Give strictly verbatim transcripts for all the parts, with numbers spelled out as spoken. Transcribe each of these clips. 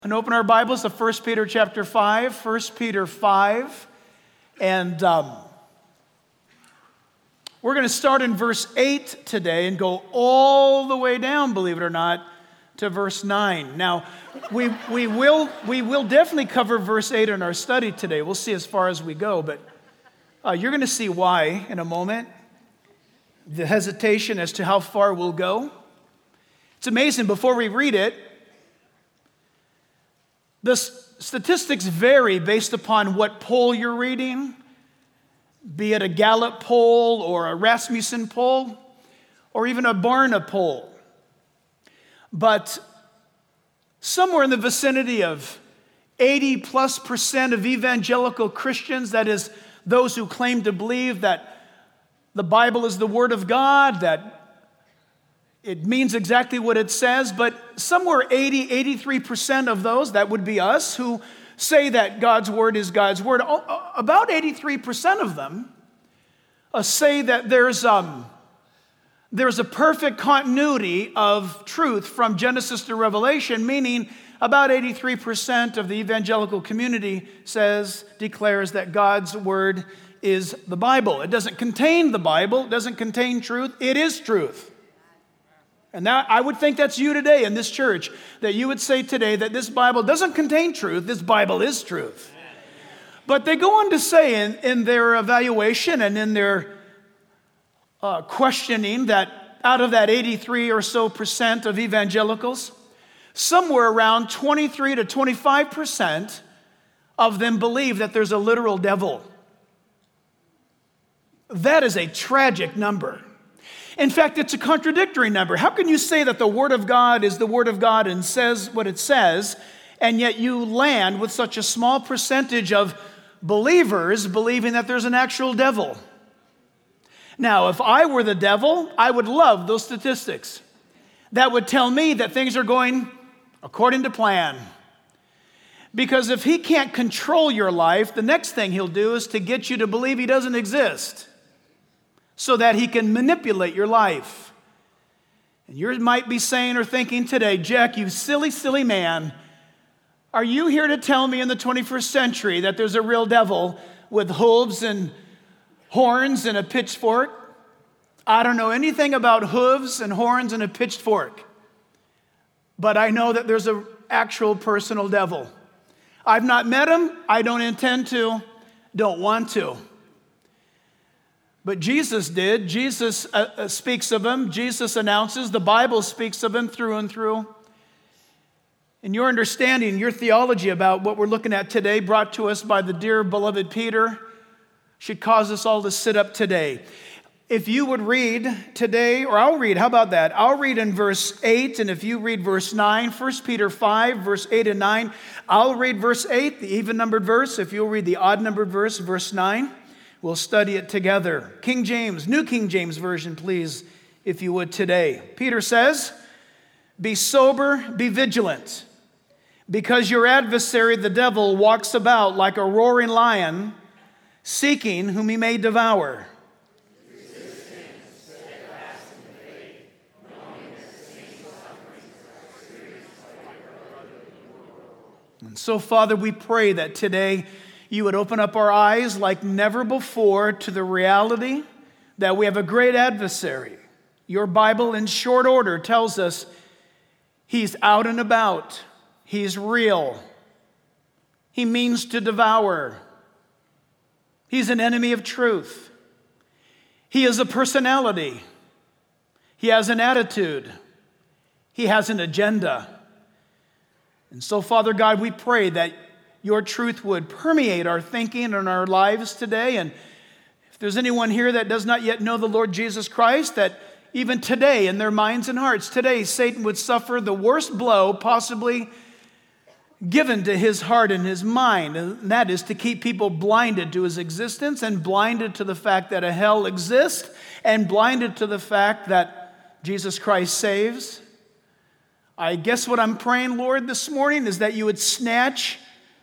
And open our Bibles to First Peter chapter five, First Peter five, and um, we're going to start in verse eight today and go all the way down, believe it or not, to verse nine. Now, we we will we will definitely cover verse eight in our study today. We'll see as far as we go, but uh, you're going to see why in a moment. The hesitation as to how far we'll go. It's amazing. Before we read it, the statistics vary based upon what poll you're reading, be it a Gallup poll or a Rasmussen poll or even a Barna poll. But somewhere in the vicinity of eighty plus percent of evangelical Christians, that is, those who claim to believe that the Bible is the Word of God, that it means exactly what it says, but somewhere eighty, eighty-three percent of those, that would be us, who say that God's Word is God's Word, about eighty-three percent of them uh, say that there's, um, there's a perfect continuity of truth from Genesis to Revelation, meaning about eighty-three percent of the evangelical community says, declares that God's Word is the Bible. It doesn't contain the Bible, it doesn't contain truth, it is truth. And that, I would think that's you today in this church, that you would say today that this Bible doesn't contain truth, this Bible is truth. But they go on to say in, in their evaluation and in their uh, questioning that out of that eighty-three or so percent of evangelicals, somewhere around twenty-three to twenty-five percent of them believe that there's a literal devil. That is a tragic number. In fact, it's a contradictory number. How can you say that the Word of God is the Word of God and says what it says, and yet you land with such a small percentage of believers believing that there's an actual devil? Now, if I were the devil, I would love those statistics. That would tell me that things are going according to plan. Because if he can't control your life, the next thing he'll do is to get you to believe he doesn't exist, so that he can manipulate your life. And you might be saying or thinking today, Jack, you silly, silly man, are you here to tell me in the twenty-first century that there's a real devil with hooves and horns and a pitchfork? I don't know anything about hooves and horns and a pitchfork, but I know that there's an actual personal devil. I've not met him, I don't intend to, don't want to. But Jesus did. Jesus uh, speaks of him. Jesus announces. The Bible speaks of him through and through. And your understanding, your theology about what we're looking at today, brought to us by the dear beloved Peter, should cause us all to sit up today. If you would read today, or I'll read, how about that? I'll read in verse eight, and if you read verse nine, First Peter five, verse eight and nine, I'll read verse eight, the even-numbered verse. If you'll read the odd-numbered verse, verse nine. We'll study it together. King James, New King James Version, please, if you would today. Peter says, be sober, be vigilant, because your adversary, the devil, walks about like a roaring lion, seeking whom he may devour. And so, Father, we pray that today you would open up our eyes like never before to the reality that we have a great adversary. Your Bible, in short order, tells us he's out and about. He's real. He means to devour. He's an enemy of truth. He is a personality. He has an attitude. He has an agenda. And so, Father God, we pray that your truth would permeate our thinking and our lives today. And if there's anyone here that does not yet know the Lord Jesus Christ, that even today in their minds and hearts, today Satan would suffer the worst blow possibly given to his heart and his mind. And that is to keep people blinded to his existence and blinded to the fact that a hell exists and blinded to the fact that Jesus Christ saves. I guess what I'm praying, Lord, this morning is that you would snatch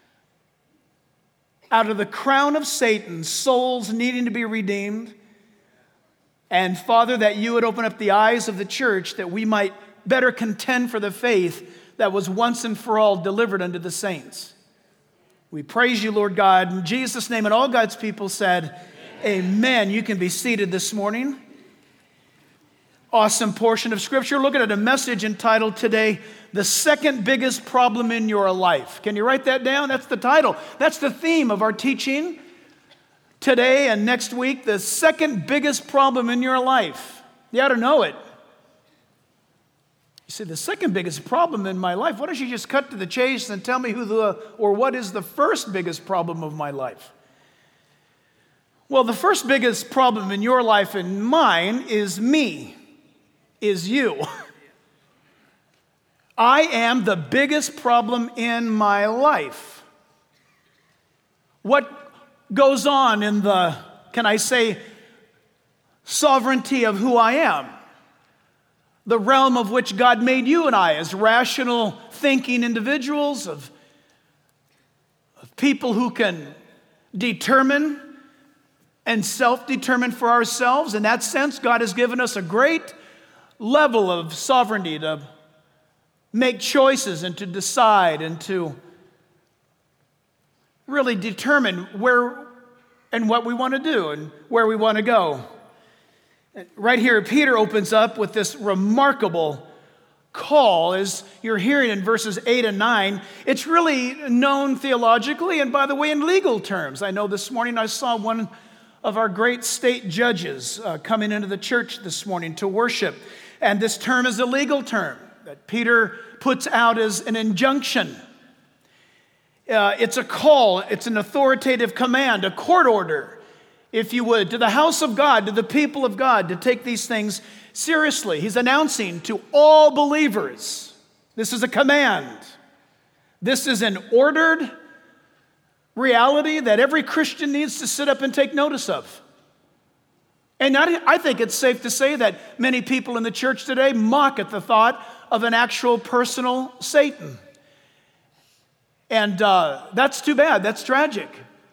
out of the crown of Satan souls needing to be redeemed. And Father, that you would open up the eyes of the church that we might better contend for the faith that was once and for all delivered unto the saints. We praise you, Lord God, in Jesus' name, and all God's people said, Amen. Amen. You can be seated this morning. Awesome portion of Scripture. Looking at a message entitled today, The Second Biggest Problem in Your Life. Can you write that down? That's the title. That's the theme of our teaching today and next week. The second biggest problem in your life. You ought to know it. You say, the second biggest problem in my life? Why don't you just cut to the chase and tell me who the, or what is the first biggest problem of my life? Well, the first biggest problem in your life and mine is me. Is you. I am the biggest problem in my life. What goes on in the, can I say, sovereignty of who I am? The realm of which God made you and I as rational thinking individuals, of, of people who can determine and self-determine for ourselves. In that sense, God has given us a great level of sovereignty to make choices and to decide and to really determine where and what we want to do and where we want to go. Right here, Peter opens up with this remarkable call, as you're hearing in verses eight and nine. It's really known theologically and, by the way, in legal terms. I know this morning I saw one of our great state judges uh, coming into the church this morning to worship. And this term is a legal term that Peter puts out as an injunction. Uh, it's a call, it's an authoritative command, a court order, if you would, to the house of God, to the people of God, to take these things seriously. He's announcing to all believers, this is a command. This is an ordered reality that every Christian needs to sit up and take notice of. And I think it's safe to say that many people in the church today mock at the thought of an actual personal Satan. And uh, that's too bad. That's tragic.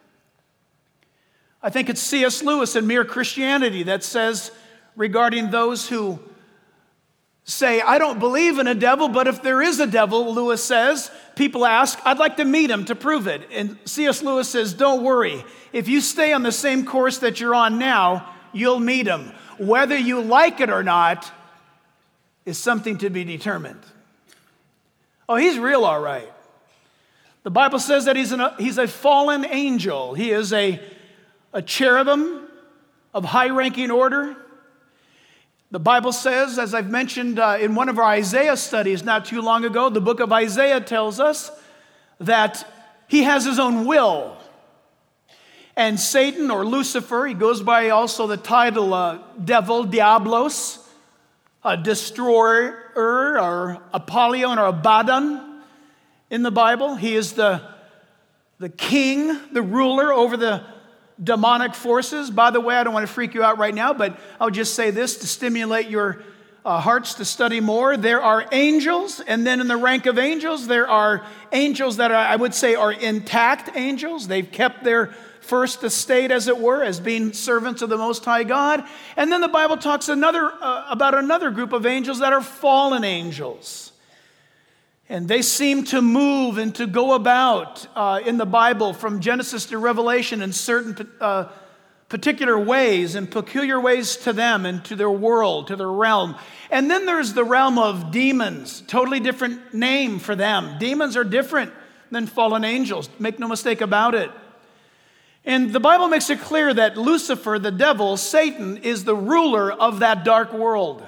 I think it's C S Lewis in Mere Christianity that says regarding those who say, I don't believe in a devil, but if there is a devil, Lewis says, people ask, I'd like to meet him to prove it. And C S Lewis says, don't worry. If you stay on the same course that you're on now, you'll meet him. Whether you like it or not is something to be determined. Oh, he's real all right. The Bible says that he's, an, he's a fallen angel. He is a, a cherubim of high-ranking order. The Bible says, as I've mentioned uh, in one of our Isaiah studies not too long ago, the book of Isaiah tells us that he has his own will. And Satan, or Lucifer, he goes by also the title uh, devil, Diablos, a destroyer, or Apollyon, or Abaddon in the Bible. He is the, the king, the ruler over the demonic forces. By the way, I don't want to freak you out right now, but I'll just say this to stimulate your uh, hearts to study more. There are angels, and then in the rank of angels, there are angels that are, I would say are intact angels. They've kept their first estate, as it were, as being servants of the Most High God. And then the Bible talks another uh, about another group of angels that are fallen angels. And they seem to move and to go about uh, in the Bible from Genesis to Revelation in certain uh, particular ways and peculiar ways to them and to their world, to their realm. And then there's the realm of demons, totally different name for them. Demons are different than fallen angels. Make no mistake about it. And the Bible makes it clear that Lucifer, the devil, Satan, is the ruler of that dark world.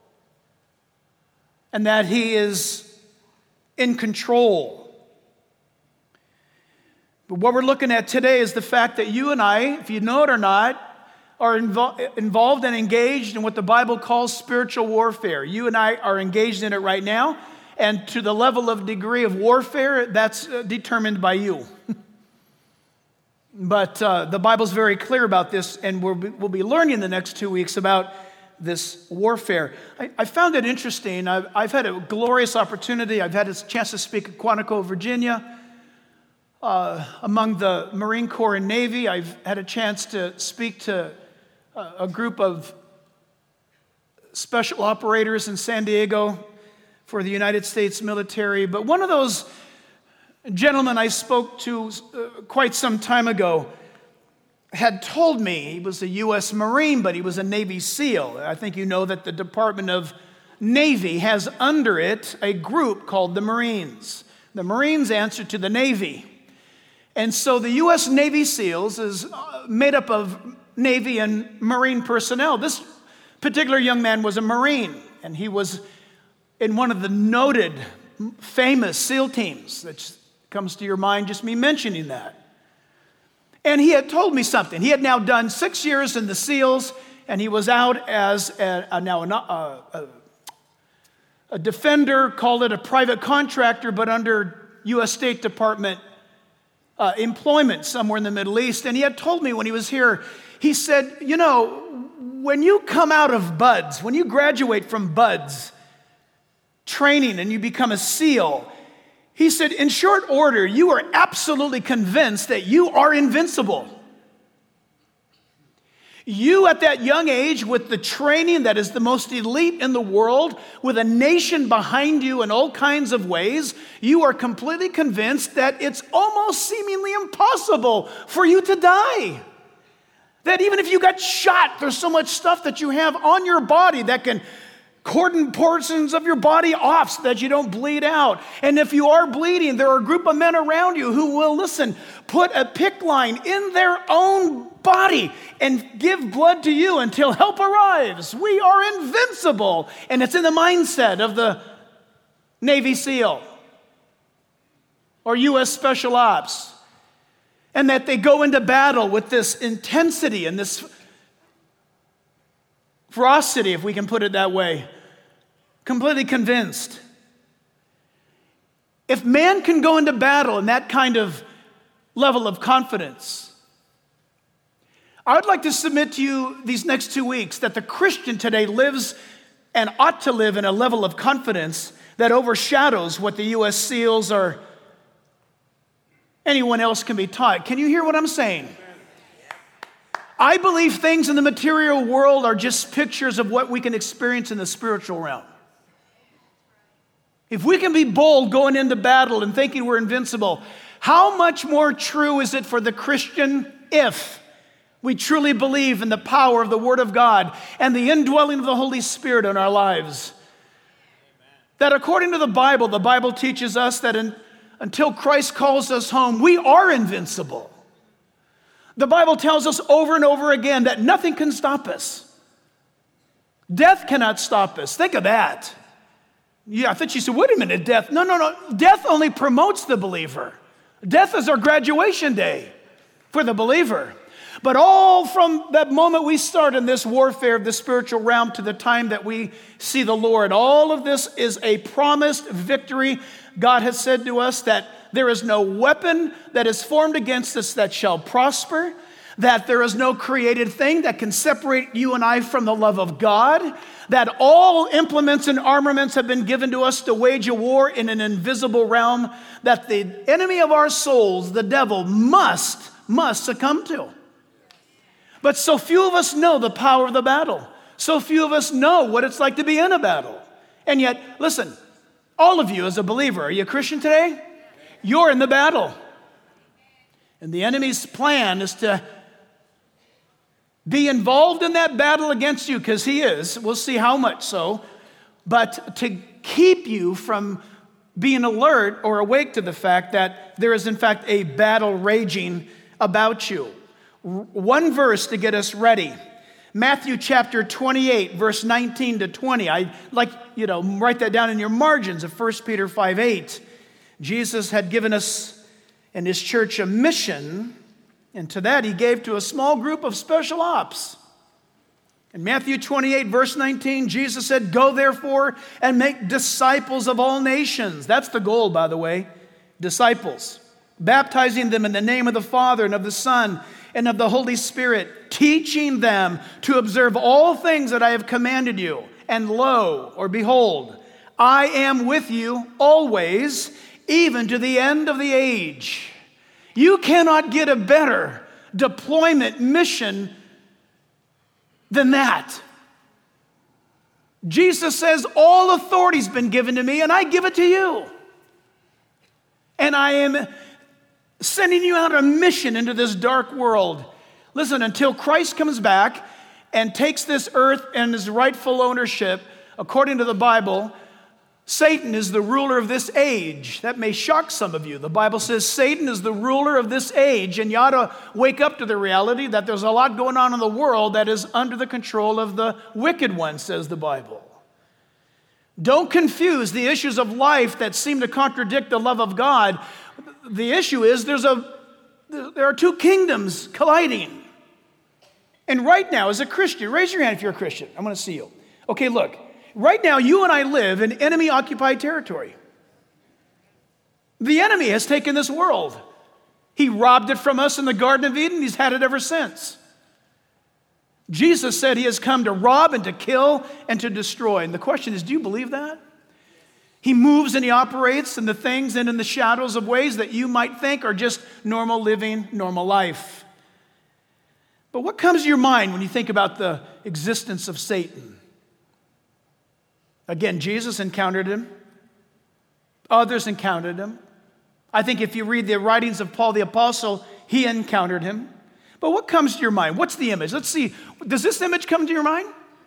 And that he is in control. But what we're looking at today is the fact that you and I, if you know it or not, are invo- involved and engaged in what the Bible calls spiritual warfare. You and I are engaged in it right now. And to the level of degree of warfare, that's uh, determined by you. But uh, the Bible's very clear about this, and we'll be, we'll be learning the next two weeks about this warfare. I, I found it interesting. I've, I've had a glorious opportunity. I've had a chance to speak at Quantico, Virginia, uh, among the Marine Corps and Navy. I've had a chance to speak to a, a group of special operators in San Diego for the United States military. But one of those gentlemen I spoke to uh, quite some time ago had told me, he was a U S Marine, but he was a Navy SEAL. I think you know that the Department of Navy has under it a group called the Marines. The Marines answer to the Navy. And so the U S Navy SEALs is made up of Navy and Marine personnel. This particular young man was a Marine, and he was in one of the noted, famous SEAL teams. That comes to your mind just me mentioning that. And he had told me something. He had now done six years in the SEALs, and he was out as a, a, now a, a, a defender, called it a private contractor, but under U S State Department uh, employment somewhere in the Middle East. And he had told me when he was here, he said, you know, when you come out of BUD/S, when you graduate from BUD/S training and you become a SEAL, he said, in short order, you are absolutely convinced that you are invincible. You, at that young age, with the training that is the most elite in the world, with a nation behind you in all kinds of ways, you are completely convinced that it's almost seemingly impossible for you to die. That even if you got shot, there's so much stuff that you have on your body that can cordon portions of your body off so that you don't bleed out. And if you are bleeding, there are a group of men around you who will, listen, put a PICC line in their own body and give blood to you until help arrives. We are invincible. And it's in the mindset of the Navy SEAL or U S Special Ops. And that they go into battle with this intensity and this ferocity, if we can put it that way, completely convinced. If man can go into battle in that kind of level of confidence, I would like to submit to you these next two weeks that the Christian today lives and ought to live in a level of confidence that overshadows what the U S SEALs or anyone else can be taught. Can you hear what I'm saying? I believe things in the material world are just pictures of what we can experience in the spiritual realm. If we can be bold going into battle and thinking we're invincible, how much more true is it for the Christian if we truly believe in the power of the Word of God and the indwelling of the Holy Spirit in our lives? That according to the Bible, the Bible teaches us that in, until Christ calls us home, we are invincible. The Bible tells us over and over again that nothing can stop us. Death cannot stop us. Think of that. Yeah, I thought you said, wait a minute, death. No, no, no. Death only promotes the believer. Death is our graduation day for the believer. But all from that moment we start in this warfare of the spiritual realm to the time that we see the Lord, all of this is a promised victory. God has said to us that there is no weapon that is formed against us that shall prosper, that there is no created thing that can separate you and I from the love of God, that all implements and armaments have been given to us to wage a war in an invisible realm that the enemy of our souls, the devil, must, must succumb to. But so few of us know the power of the battle. So few of us know what it's like to be in a battle. And yet, listen, all of you as a believer, are you a Christian today? You're in the battle. And the enemy's plan is to be involved in that battle against you, because he is. We'll see how much so. But to keep you from being alert or awake to the fact that there is in fact a battle raging about you. One verse to get us ready. Matthew chapter twenty-eight, verse nineteen to twenty. I'd like, you know, write that down in your margins of First Peter five eight. Jesus had given us and his church a mission, and to that he gave to a small group of special ops. In Matthew twenty-eight, verse nineteen, Jesus said, "Go therefore and make disciples of all nations." That's the goal, by the way, disciples. "Baptizing them in the name of the Father and of the Son and of the Holy Spirit, teaching them to observe all things that I have commanded you. And lo," or behold, "I am with you always, even to the end of the age." You cannot get a better deployment mission than that. Jesus says, all authority's been given to me, and I give it to you. And I am sending you out on a mission into this dark world. Listen, until Christ comes back and takes this earth and his rightful ownership, according to the Bible, Satan is the ruler of this age. That may shock some of you. The Bible says Satan is the ruler of this age, and you ought to wake up to the reality that there's a lot going on in the world that is under the control of the wicked one, says the Bible. Don't confuse the issues of life that seem to contradict the love of God. The issue is there's a there are two kingdoms colliding. And right now, as a Christian, raise your hand if you're a Christian. I want to see you. Okay, look. Right now, you and I live in enemy-occupied territory. The enemy has taken this world. He robbed it from us in the Garden of Eden. He's had it ever since. Jesus said he has come to rob and to kill and to destroy. And the question is, do you believe that? He moves and he operates in the things and in the shadows of ways that you might think are just normal living, normal life. But what comes to your mind when you think about the existence of Satan? Again, Jesus encountered him. Others encountered him. I think if you read the writings of Paul the Apostle, he encountered him. But what comes to your mind? What's the image? Let's see. Does this image come to your mind?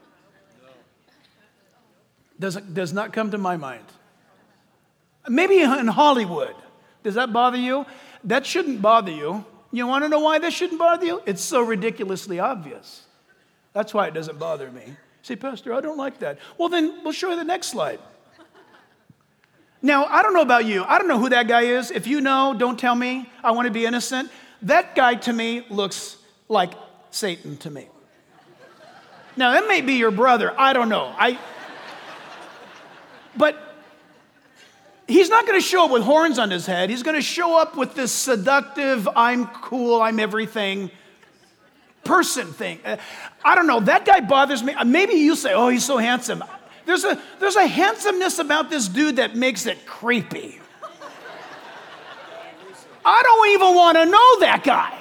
Does it does not come to my mind. Maybe in Hollywood. Does that bother you? That shouldn't bother you. You want to know why this shouldn't bother you? It's so ridiculously obvious. That's why it doesn't bother me. Say, Pastor, I don't like that. Well, then we'll show you the next slide. Now, I don't know about you. I don't know who that guy is. If you know, don't tell me. I want to be innocent. That guy to me looks like Satan to me. Now, that may be your brother. I don't know. I, but he's not going to show up with horns on his head. He's going to show up with this seductive, I'm cool, I'm everything person thing. I don't know. That guy bothers me. Maybe you say, oh, he's so handsome. There's a, there's a handsomeness about this dude that makes it creepy. I don't even want to know that guy.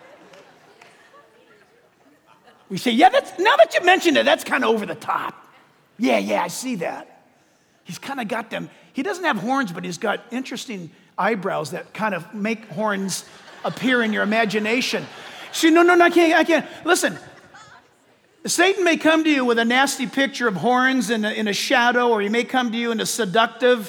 We say, yeah, that's, now that you mentioned it, that's kind of over the top. Yeah, yeah, I see that. He's kind of got them. He doesn't have horns, but he's got interesting eyebrows that kind of make horns appear in your imagination. See, no, no, no, I can't, I can't. Listen, Satan may come to you with a nasty picture of horns in a, in a shadow, or he may come to you in a seductive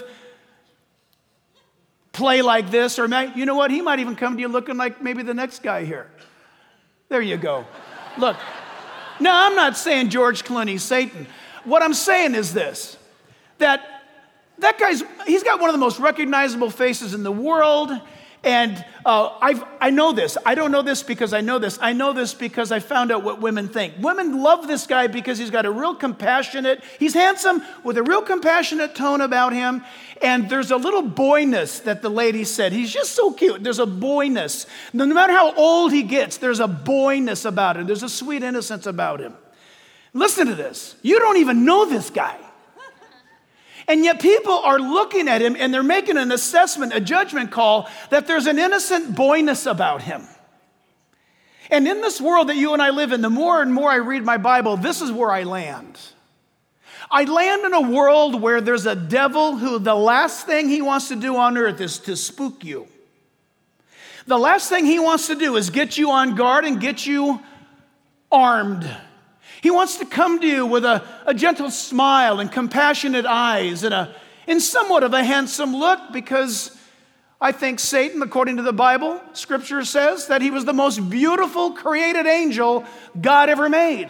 play like this, or may, you know what? He might even come to you looking like maybe the next guy here. There you go. Look, now I'm not saying George Clooney's Satan. What I'm saying is this, that that guy's, he's got one of the most recognizable faces in the world. And uh, I've, I know this. I don't know this because I know this. I know this because I found out what women think. Women love this guy because he's got a real compassionate, he's handsome with a real compassionate tone about him. And there's a little boyness that the lady said. He's just so cute. There's a boyness. No matter how old he gets, there's a boyness about him. There's a sweet innocence about him. Listen to this. You don't even know this guy. And yet people are looking at him and they're making an assessment, a judgment call, that there's an innocent boyness about him. And in this world that you and I live in, the more and more I read my Bible, this is where I land. I land in a world where there's a devil who the last thing he wants to do on earth is to spook you. The last thing he wants to do is get you on guard and get you armed. He wants to come to you with a, a gentle smile and compassionate eyes and a in somewhat of a handsome look, because I think Satan, according to the Bible, Scripture says that he was the most beautiful created angel God ever made.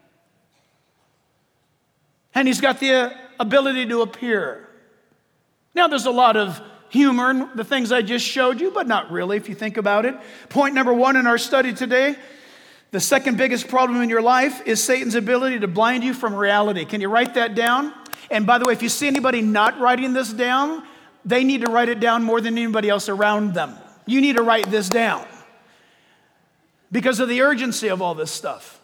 And he's got the ability to appear. Now, there's a lot of humor in the things I just showed you, but not really if you think about it. Point number one in our study today. The second biggest problem in your life is Satan's ability to blind you from reality. Can you write that down? And by the way, if you see anybody not writing this down, they need to write it down more than anybody else around them. You need to write this down because of the urgency of all this stuff.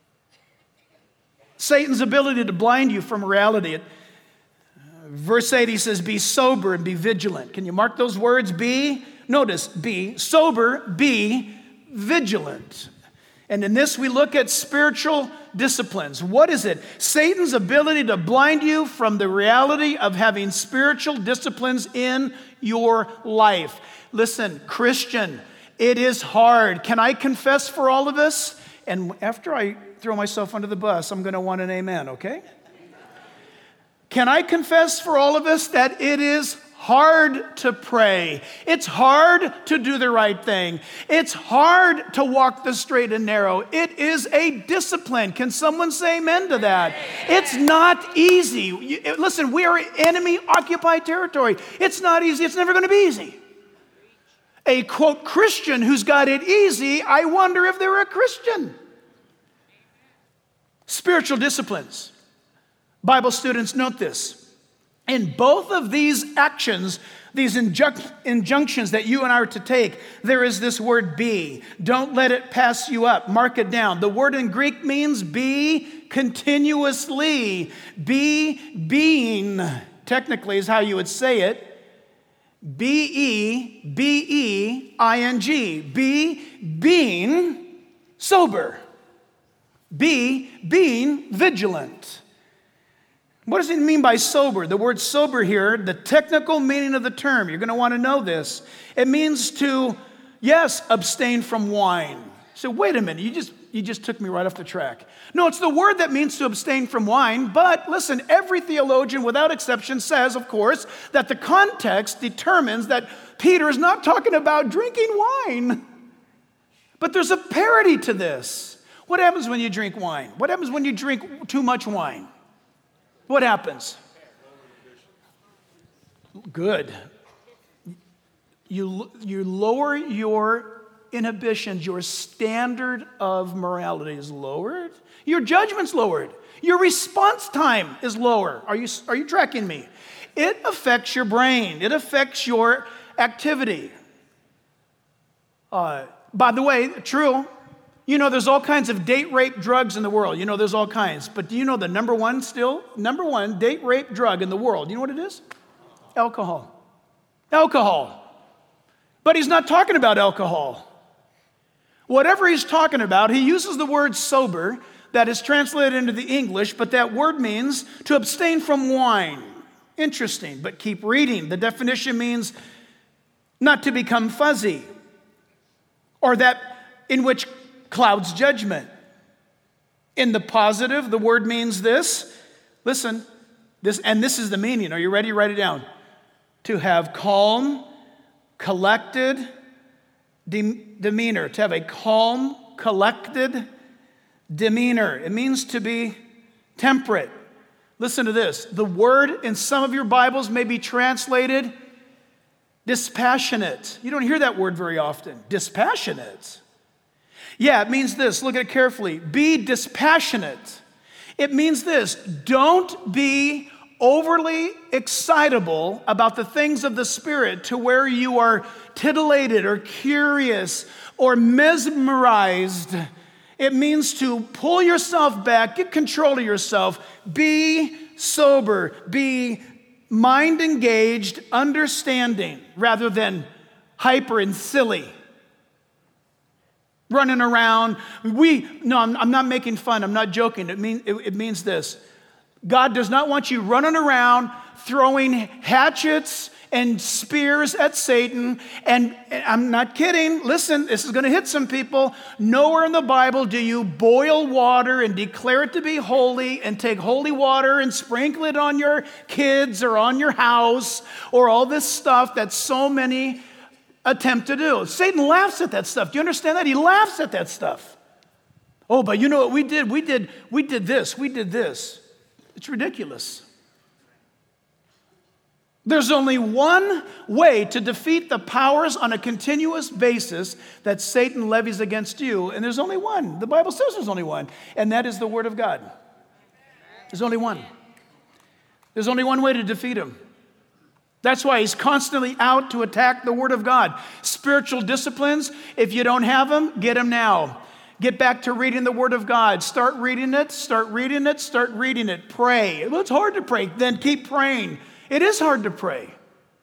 Satan's ability to blind you from reality. Verse eight, he says, be sober and be vigilant. Can you mark those words? Be, notice, be sober, be vigilant. And in this, we look at spiritual disciplines. What is it? Satan's ability to blind you from the reality of having spiritual disciplines in your life. Listen, Christian, it is hard. Can I confess for all of us? And after I throw myself under the bus, I'm going to want an amen, okay? Can I confess for all of us that it is hard to pray? It's hard to do the right thing. It's hard to walk the straight and narrow. It is a discipline. Can someone say amen to that? It's not easy. You- Listen, we are enemy-occupied territory. It's not easy. It's never going to be easy. A, quote, Christian who's got it easy, I wonder if they're a Christian. Spiritual disciplines. Bible students, note this. In both of these actions, these injunc- injunctions that you and I are to take, there is this word be. Don't let it pass you up. Mark it down. The word in Greek means be continuously. Be being, technically is how you would say it. B E B E I N G. Be being sober. Be being vigilant. What does it mean by sober? The word sober here, the technical meaning of the term, you're going to want to know this. It means to, yes, abstain from wine. So wait a minute, you just you just took me right off the track. No, it's the word that means to abstain from wine, but listen, every theologian without exception says, of course, that the context determines that Peter is not talking about drinking wine. But there's a parity to this. What happens when you drink wine? What happens when you drink too much wine? What happens? Good. You, you lower your inhibitions, your standard of morality is lowered. Your judgment's lowered. Your response time is lower. Are you, are you tracking me? It affects your brain. It affects your activity. Uh, by the way, true, you know there's all kinds of date rape drugs in the world. You know there's all kinds. But do you know the number one still, number one date rape drug in the world? You know what it is? Alcohol. Alcohol. But he's not talking about alcohol. Whatever he's talking about, he uses the word sober that is translated into the English, but that word means to abstain from wine. Interesting, but keep reading. The definition means not to become fuzzy, or that in which clouds judgment. In the positive, the word means this. Listen, this, and this is the meaning. Are you ready? Write it down. To have calm, collected de- demeanor. To have a calm, collected demeanor. It means to be temperate. Listen to this. The word in some of your Bibles may be translated dispassionate. You don't hear that word very often. Dispassionate. Yeah, it means this. Look at it carefully. Be dispassionate. It means this. Don't be overly excitable about the things of the Spirit to where you are titillated or curious or mesmerized. It means to pull yourself back, get control of yourself, be sober, be mind engaged, understanding, rather than hyper and silly. Running around. We, no, I'm, I'm not making fun. I'm not joking. It, mean, it, it means this. God does not want you running around throwing hatchets and spears at Satan. And, and I'm not kidding. Listen, this is going to hit some people. Nowhere in the Bible do you boil water and declare it to be holy and take holy water and sprinkle it on your kids or on your house or all this stuff that so many attempt to do. Satan laughs at that stuff. Do you understand that? He laughs at that stuff. Oh, but you know what we did? We did, we did this. We did this. It's ridiculous. There's only one way to defeat the powers on a continuous basis that Satan levies against you, and there's only one. The Bible says there's only one, and that is the Word of God. There's only one. There's only one way to defeat him. That's why he's constantly out to attack the Word of God. Spiritual disciplines, if you don't have them, get them now. Get back to reading the Word of God. Start reading it, start reading it, start reading it. Pray. Well, it's hard to pray. Then keep praying. It is hard to pray.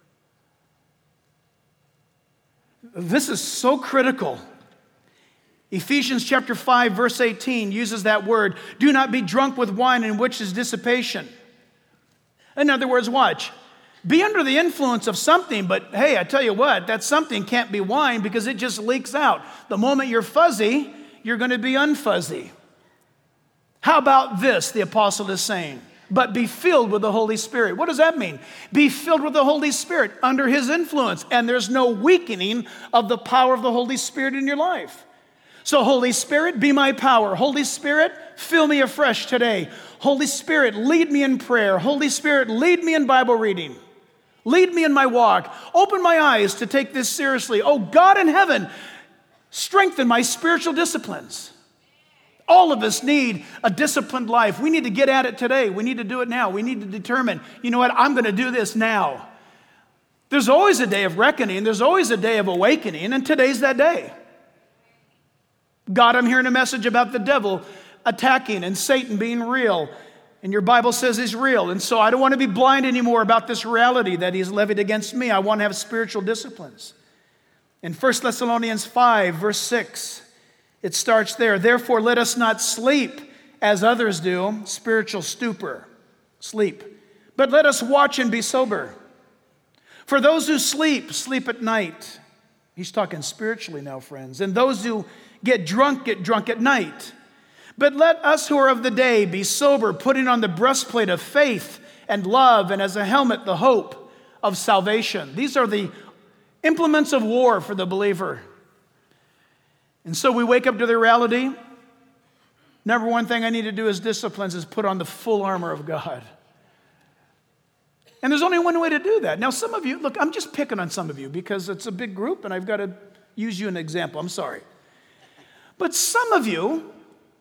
This is so critical. Ephesians chapter five, verse eighteen uses that word. Do not be drunk with wine in which is dissipation. In other words, watch. Be under the influence of something, but hey, I tell you what, that something can't be wine because it just leaks out. The moment you're fuzzy, you're going to be unfuzzy. How about this, the apostle is saying? But be filled with the Holy Spirit. What does that mean? Be filled with the Holy Spirit under his influence, and there's no weakening of the power of the Holy Spirit in your life. So Holy Spirit, be my power. Holy Spirit, fill me afresh today. Holy Spirit, lead me in prayer. Holy Spirit, lead me in Bible reading. Lead me in my walk. Open my eyes to take this seriously. Oh, God in heaven, strengthen my spiritual disciplines. All of us need a disciplined life. We need to get at it today. We need to do it now. We need to determine, you know what, I'm going to do this now. There's always a day of reckoning. There's always a day of awakening, and today's that day. God, I'm hearing a message about the devil attacking and Satan being real. And your Bible says he's real. And so I don't want to be blind anymore about this reality that he's levied against me. I want to have spiritual disciplines. In First Thessalonians five, verse six, it starts there. Therefore, let us not sleep as others do, spiritual stupor, sleep. But let us watch and be sober. For those who sleep, sleep at night. He's talking spiritually now, friends. And those who get drunk, get drunk at night. But let us who are of the day be sober, putting on the breastplate of faith and love, and as a helmet, the hope of salvation. These are the implements of war for the believer. And so we wake up to the reality. Number one thing I need to do as disciplines is put on the full armor of God. And there's only one way to do that. Now, some of you, look, I'm just picking on some of you because it's a big group and I've got to use you as an example. I'm sorry. But some of you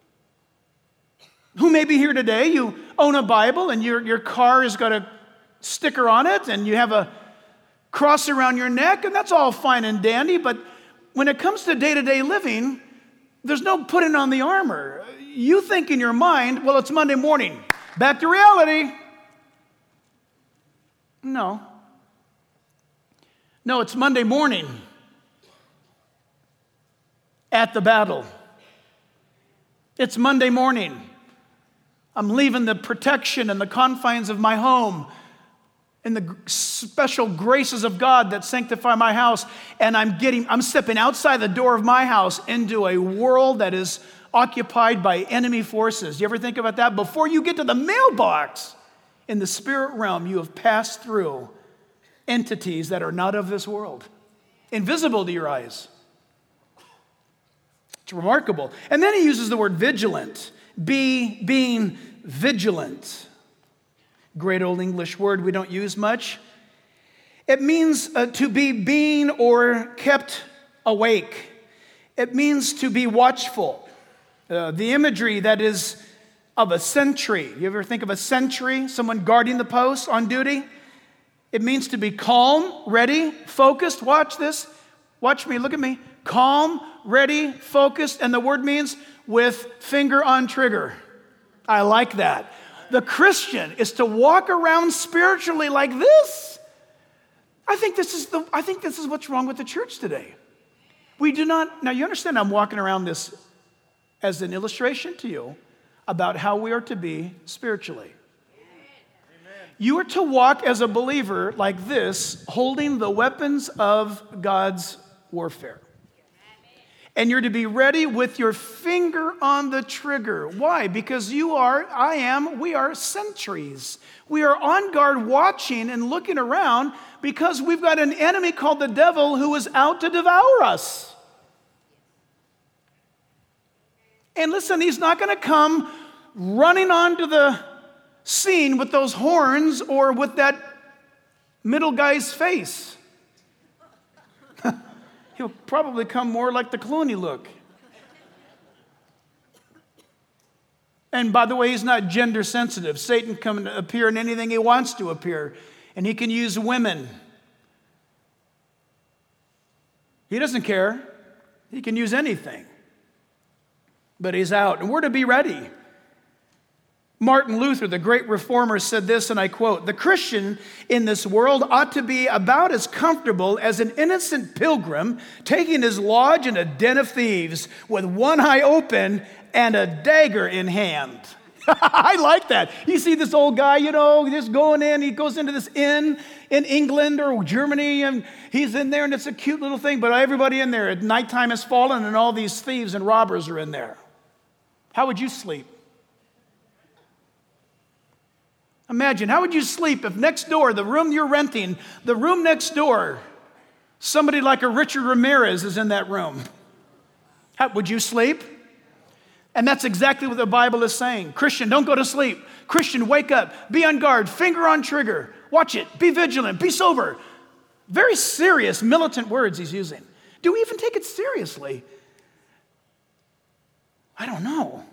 who may be here today, you own a Bible and your, your car has got a sticker on it and you have a cross around your neck, and that's all fine and dandy, but when it comes to day-to-day living, there's no putting on the armor. You think in your mind, well, it's Monday morning. Back to reality. No. No, it's Monday morning at the battle. It's Monday morning. I'm leaving the protection and the confines of my home and the special graces of God that sanctify my house, and I'm getting, I'm stepping outside the door of my house into a world that is occupied by enemy forces. You ever think about that? Before you get to the mailbox in the spirit realm, you have passed through entities that are not of this world, invisible to your eyes. It's remarkable. And then he uses the word vigilant. Be being vigilant. Great old English word we don't use much. It means uh, to be being or kept awake. It means to be watchful. Uh, the imagery that is of a sentry. You ever think of a sentry, someone guarding the post on duty? It means to be calm, ready, focused. Watch this. Watch me, look at me. Calm, ready, focused, and the word means with finger on trigger. I like that. The Christian is to walk around spiritually like this. I think this is the I think this is what's wrong with the church today. We do not, now you understand I'm walking around this as an illustration to you about how we are to be spiritually. Amen. You are to walk as a believer like this, holding the weapons of God's warfare. And you're to be ready with your finger on the trigger. Why? Because you are, I am, we are sentries. We are on guard watching and looking around because we've got an enemy called the devil who is out to devour us. And listen, he's not going to come running onto the scene with those horns or with that middle guy's face. He'll probably come more like the Clooney look. And by the way, he's not gender sensitive. Satan can appear in anything he wants to appear. And he can use women. He doesn't care. He can use anything. But he's out. And we're to be ready. Martin Luther, the great reformer, said this, and I quote, "The Christian in this world ought to be about as comfortable as an innocent pilgrim taking his lodge in a den of thieves with one eye open and a dagger in hand." I like that. You see this old guy, you know, just going in. He goes into this inn in England or Germany, and he's in there, and it's a cute little thing. But everybody in there, at nighttime has fallen, and all these thieves and robbers are in there. How would you sleep? Imagine, how would you sleep if next door, the room you're renting, the room next door, somebody like a Richard Ramirez is in that room? How, would you sleep? And that's exactly what the Bible is saying. Christian, don't go to sleep. Christian, wake up. Be on guard. Finger on trigger. Watch it. Be vigilant. Be sober. Very serious, militant words he's using. Do we even take it seriously? I don't know.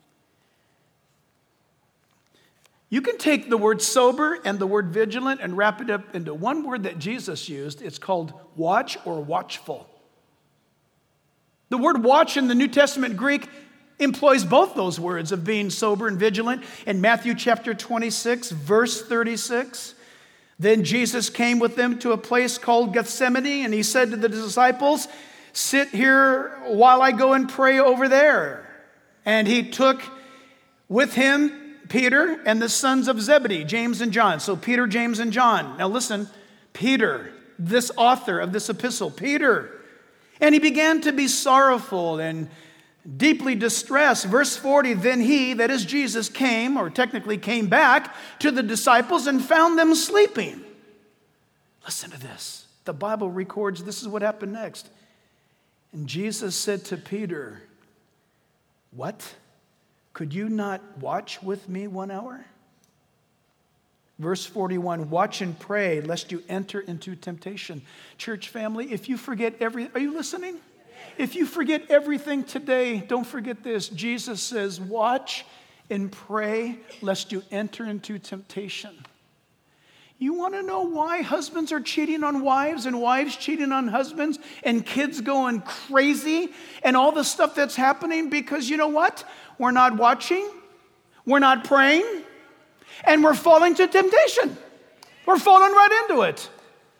You can take the word sober and the word vigilant and wrap it up into one word that Jesus used. It's called watch or watchful. The word watch in the New Testament Greek employs both those words of being sober and vigilant. In Matthew chapter twenty-six, verse thirty-six, then Jesus came with them to a place called Gethsemane, and he said to the disciples, "Sit here while I go and pray over there." And he took with him Peter and the sons of Zebedee, James and John. So Peter, James, and John. Now listen, Peter, this author of this epistle, Peter. And he began to be sorrowful and deeply distressed. Verse forty, then he, that is Jesus, came, or technically came back to the disciples and found them sleeping. Listen to this. The Bible records this is what happened next. And Jesus said to Peter, "What? Could you not watch with me one hour?" Verse forty-one, watch and pray lest you enter into temptation. Church family, if you forget every, are you listening? If you forget everything today, don't forget this. Jesus says, watch and pray lest you enter into temptation. You want to know why husbands are cheating on wives and wives cheating on husbands and kids going crazy and all the stuff that's happening? Because you know what? We're not watching, we're not praying, and we're falling to temptation. We're falling right into it.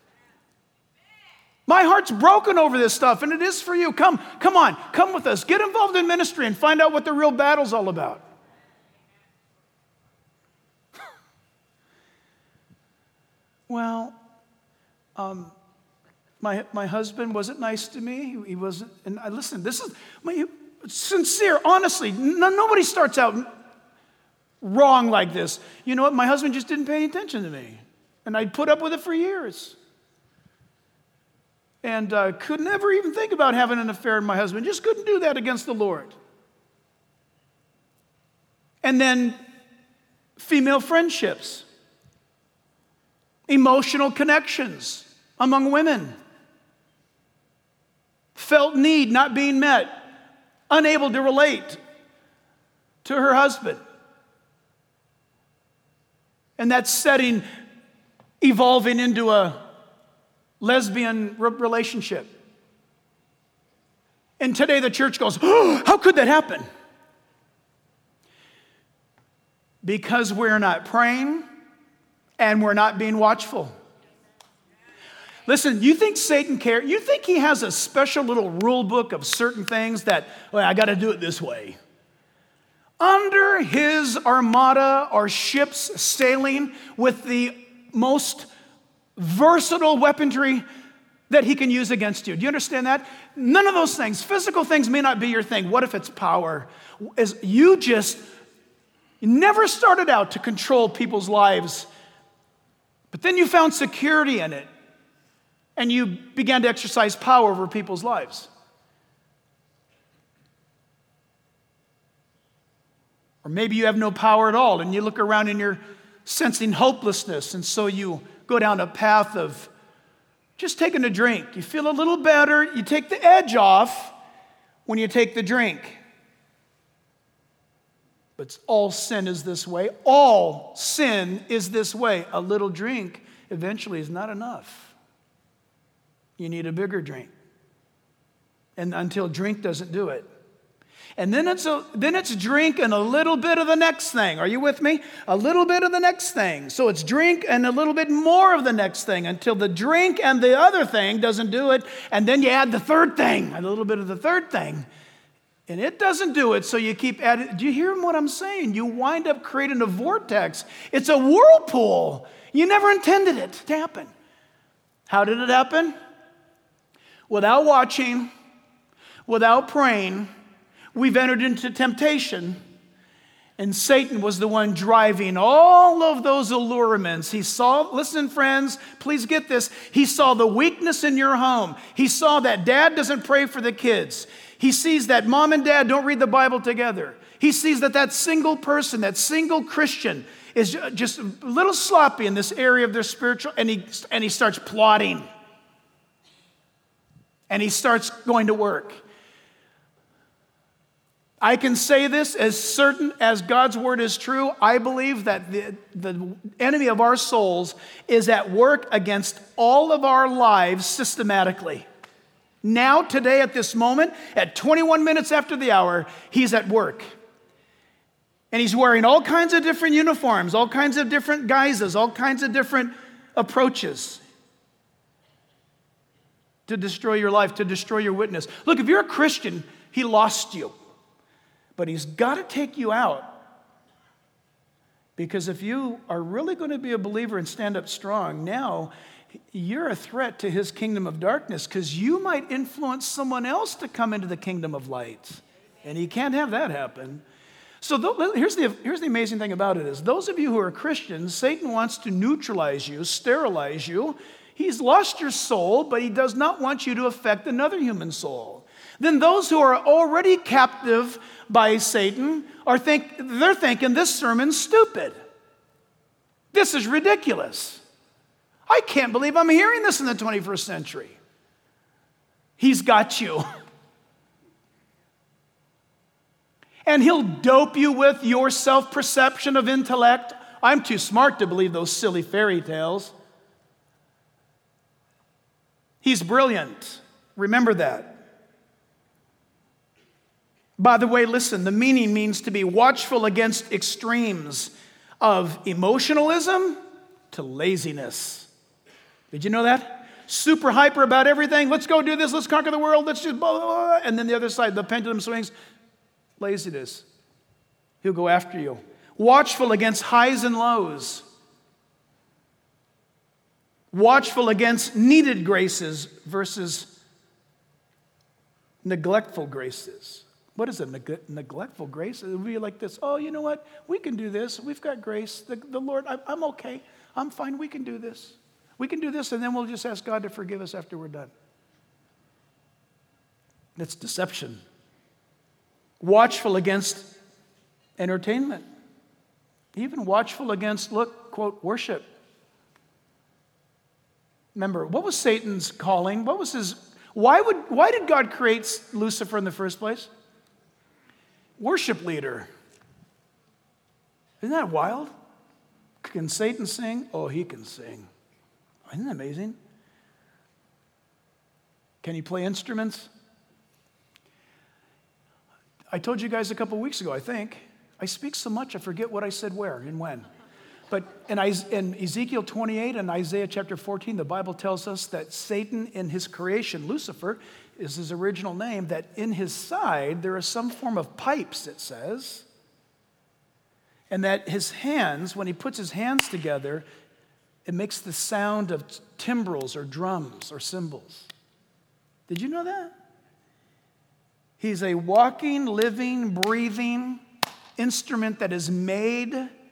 My heart's broken over this stuff, and it is for you. Come, come on, come with us. Get involved in ministry and find out what the real battle's all about. Well, um, my my husband wasn't nice to me. He, he wasn't, and I listen. This is my sincere, honestly. No, nobody starts out wrong like this. You know what? My husband just didn't pay any attention to me, and I put up with it for years, and uh, could never even think about having an affair with my husband. Just couldn't do that against the Lord. And then female friendships. Emotional connections among women. Felt need not being met. Unable to relate to her husband. And that setting evolving into a lesbian re- relationship. And today the church goes, oh, how could that happen? Because we're not praying and we're not being watchful. Listen, you think Satan cares? You think he has a special little rule book of certain things that, well, I got to do it this way? Under his armada are ships sailing with the most versatile weaponry that he can use against you. Do you understand that? None of those things. Physical things may not be your thing. What if it's power? As you just you never started out to control people's lives, but then you found security in it, and you began to exercise power over people's lives. Or maybe you have no power at all, and you look around and you're sensing hopelessness, and so you go down a path of just taking a drink. You feel a little better. You take the edge off when you take the drink. But all sin is this way. All sin is this way. A little drink eventually is not enough. You need a bigger drink. And until drink doesn't do it. And then it's a, then it's drink and a little bit of the next thing. Are you with me? A little bit of the next thing. So it's drink and a little bit more of the next thing until the drink and the other thing doesn't do it. And then you add the third thing, a little bit of the third thing. And it doesn't do it, so you keep adding. Do you hear what I'm saying? You wind up creating a vortex. It's a whirlpool. You never intended it to happen. How did it happen? Without watching, without praying, we've entered into temptation, and Satan was the one driving all of those allurements. He saw, listen friends, please get this, he saw the weakness in your home. He saw that dad doesn't pray for the kids. He sees that mom and dad don't read the Bible together. He sees that that single person, that single Christian is just a little sloppy in this area of their spiritual, and he, and he starts plotting. And he starts going to work. I can say this as certain as God's word is true. I believe that the, the enemy of our souls is at work against all of our lives systematically. Now, today, at this moment, at twenty-one minutes after the hour, he's at work. And he's wearing all kinds of different uniforms, all kinds of different guises, all kinds of different approaches to destroy your life, to destroy your witness. Look, if you're a Christian, he lost you. But he's got to take you out. Because if you are really going to be a believer and stand up strong, now you're a threat to his kingdom of darkness, because you might influence someone else to come into the kingdom of light. And he can't have that happen. So th- here's the, here's the amazing thing about it is, those of you who are Christians, Satan wants to neutralize you, sterilize you. He's lost your soul, but he does not want you to affect another human soul. Then those who are already captive by Satan are think they're thinking this sermon's stupid. This is ridiculous. I can't believe I'm hearing this in the twenty-first century. He's got you. And he'll dope you with your self-perception of intellect. I'm too smart to believe those silly fairy tales. He's brilliant. Remember that. By the way, listen, the meaning means to be watchful against extremes of emotionalism to laziness. Did you know that? Super hyper about everything. Let's go do this. Let's conquer the world. Let's just blah, blah, blah. And then the other side, the pendulum swings. Laziness. He'll go after you. Watchful against highs and lows. Watchful against needed graces versus neglectful graces. What is a neg- neglectful grace? It would be like this. Oh, you know what? We can do this. We've got grace. The, the Lord, I, I'm okay. I'm fine. We can do this. We can do this, and then we'll just ask God to forgive us after we're done. That's deception. Watchful against entertainment. Even watchful against, look, quote, worship. Remember, what was Satan's calling? What was his, why would, why did God create Lucifer in the first place? Worship leader. Isn't that wild? Can Satan sing? Oh, he can sing. Isn't that amazing? Can he play instruments? I told you guys a couple weeks ago, I think. I speak so much, I forget what I said where and when. But in, in Ezekiel twenty-eight and Isaiah chapter fourteen, the Bible tells us that Satan in his creation, Lucifer, is his original name, that in his side there is some form of pipes, it says. And that his hands, when he puts his hands together, it makes the sound of timbrels or drums or cymbals. Did you know that? He's a walking, living, breathing instrument that is made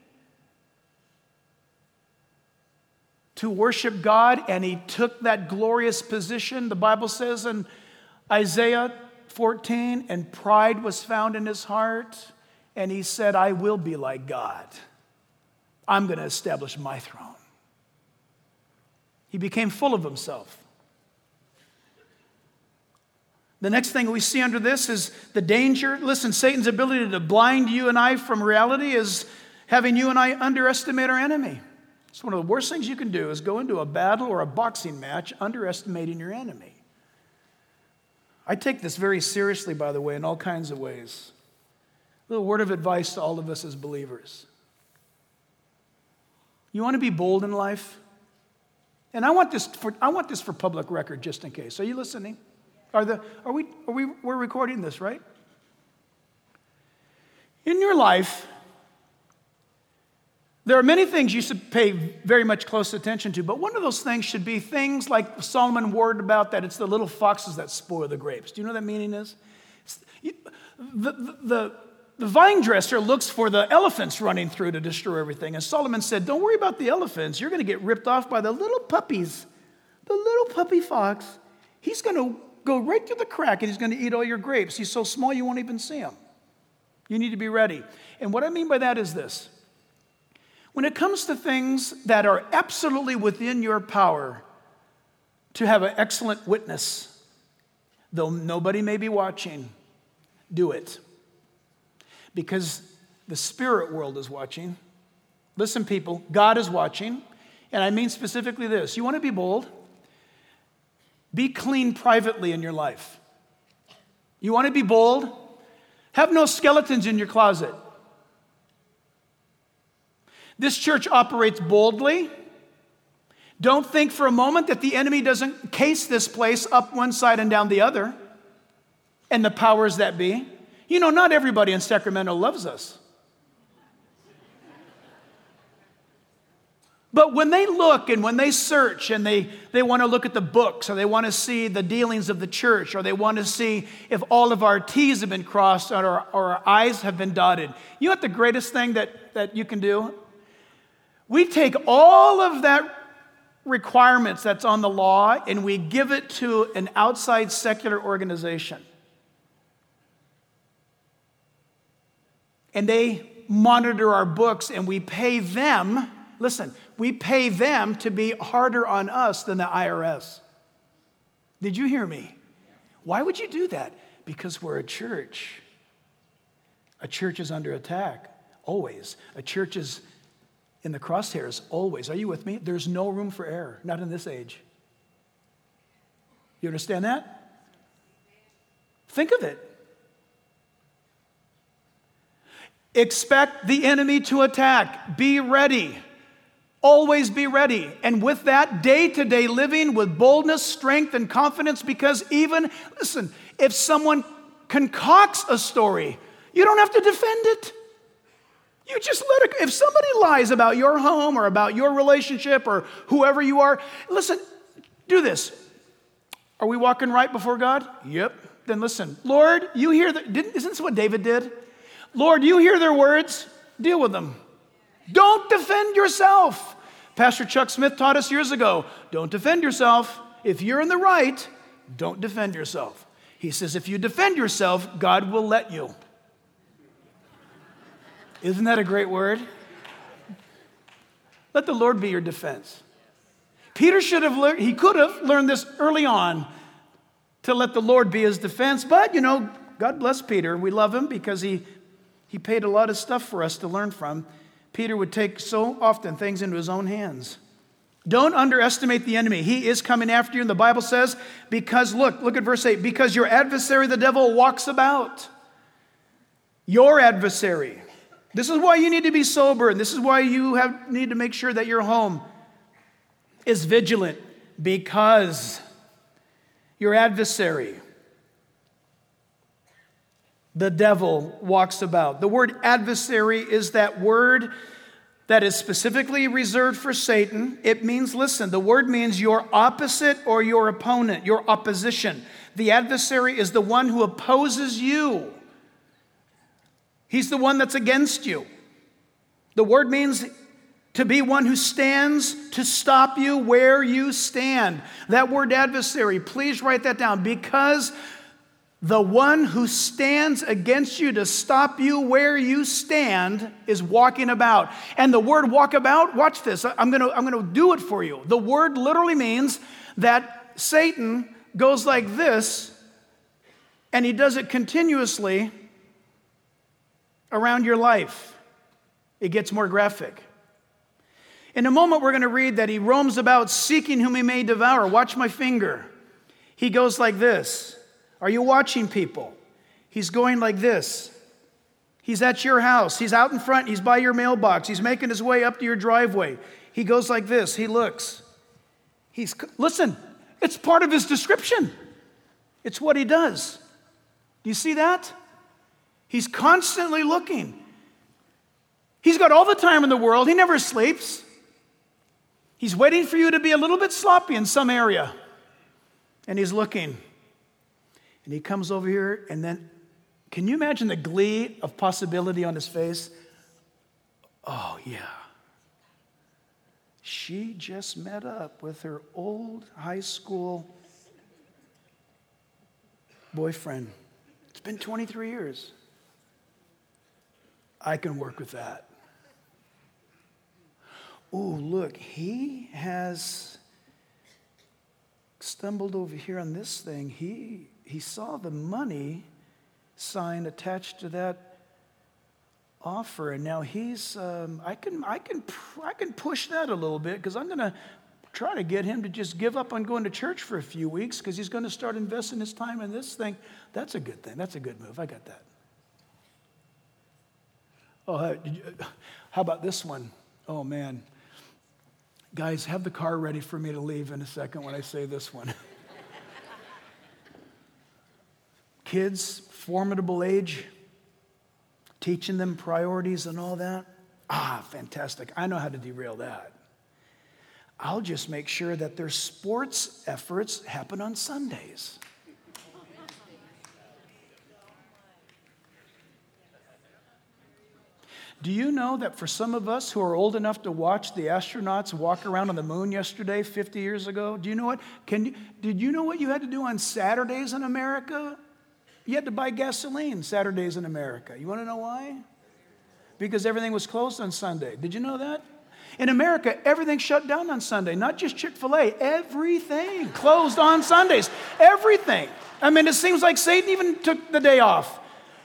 to worship God, and he took that glorious position, the Bible says in Isaiah fourteen, and pride was found in his heart, and he said, I will be like God. I'm going to establish my throne. He became full of himself. The next thing we see under this is the danger. Listen, Satan's ability to blind you and I from reality is having you and I underestimate our enemy. It's one of the worst things you can do is go into a battle or a boxing match underestimating your enemy. I take this very seriously, by the way, in all kinds of ways. A little word of advice to all of us as believers. You want to be bold in life? And I want this for, I want this for public record, just in case. Are you listening? Are, the, are, we, are we, we're recording this, right? In your life, there are many things you should pay very much close attention to, but one of those things should be things like Solomon warned about, that it's the little foxes that spoil the grapes. Do you know what that meaning is? The, the, the, the vine dresser looks for the elephants running through to destroy everything. And Solomon said, don't worry about the elephants. You're going to get ripped off by the little puppies. The little puppy fox. He's going to go right through the crack and he's going to eat all your grapes. He's so small you won't even see him. You need to be ready. And what I mean by that is this. When it comes to things that are absolutely within your power to have an excellent witness, though nobody may be watching, do it. Because the spirit world is watching. Listen, people, God is watching. And I mean specifically this. You want to be bold? Be clean privately in your life. You want to be bold? Have no skeletons in your closet. This church operates boldly. Don't think for a moment that the enemy doesn't case this place up one side and down the other, and the powers that be. You know, not everybody in Sacramento loves us. But when they look and when they search and they, they want to look at the books, or they want to see the dealings of the church, or they want to see if all of our T's have been crossed or our, or our I's have been dotted. You know what the greatest thing that, that you can do? We take all of that requirements that's on the law and we give it to an outside secular organization. And they monitor our books and we pay them, listen, we pay them to be harder on us than the I R S. Did you hear me? Why would you do that? Because we're a church. A church is under attack, always. A church is in the crosshairs, always. Are you with me? There's no room for error, not in this age. You understand that? Think of it. Expect the enemy to attack. Be ready. Always be ready. And with that, day-to-day living with boldness, strength, and confidence, because even, listen, if someone concocts a story, you don't have to defend it. You just let it, if somebody lies about your home or about your relationship or whoever you are, listen, do this. Are we walking right before God? Yep. Then listen, Lord, you hear the, didn't, isn't this what David did? Lord, you hear their words, deal with them. Don't defend yourself. Pastor Chuck Smith taught us years ago, don't defend yourself. If you're in the right, don't defend yourself. He says, if you defend yourself, God will let you. Isn't that a great word? Let the Lord be your defense. Peter should have learned, he could have learned this early on to let the Lord be his defense. But, you know, God bless Peter. We love him because he, he paid a lot of stuff for us to learn from. Peter would take so often things into his own hands. Don't underestimate the enemy. He is coming after you. And the Bible says, because, look, look at verse eight, because your adversary, the devil, walks about. Your adversary. This is why you need to be sober, and this is why you have need to make sure that your home is vigilant, because your adversary, the devil, walks about. The word adversary is that word that is specifically reserved for Satan. It means, listen, the word means your opposite or your opponent, your opposition. The adversary is the one who opposes you. He's the one that's against you. The word means to be one who stands to stop you where you stand. That word adversary, please write that down, because the one who stands against you to stop you where you stand is walking about. And the word walk about, watch this, I'm going to I'm going to do it for you. The word literally means that Satan goes like this, and he does it continuously around your life. It gets more graphic. In a moment, we're going to read that he roams about seeking whom he may devour. Watch my finger. He goes like this. Are you watching people? He's going like this. He's at your house. He's out in front. He's by your mailbox. He's making his way up to your driveway. He goes like this. He looks. He's, listen, it's part of his description. It's what he does. Do you see that? He's constantly looking. He's got all the time in the world. He never sleeps. He's waiting for you to be a little bit sloppy in some area. And he's looking. And he comes over here, and then, can you imagine the glee of possibility on his face? Oh, yeah. She just met up with her old high school boyfriend. It's been twenty-three years. I can work with that. Oh, look, he has stumbled over here on this thing. He he saw the money sign attached to that offer, and now he's. Um, I can I can I can push that a little bit because I'm going to try to get him to just give up on going to church for a few weeks because he's going to start investing his time in this thing. That's a good thing. That's a good move. I got that. Oh, uh, did you, how about this one? Oh man, guys, have the car ready for me to leave in a second when I say this one. Kids, formidable age, teaching them priorities and all that. Ah, fantastic. I know how to derail that. I'll just make sure that their sports efforts happen on Sundays. Do you know that for some of us who are old enough to watch the astronauts walk around on the moon yesterday, fifty years ago, do you know what? Can you, did you know what you had to do on Saturdays in America? You had to buy gasoline Saturdays in America. You want to know why? Because everything was closed on Sunday. Did you know that? In America, everything shut down on Sunday, not just Chick-fil-A. Everything closed on Sundays. Everything. I mean, it seems like Satan even took the day off.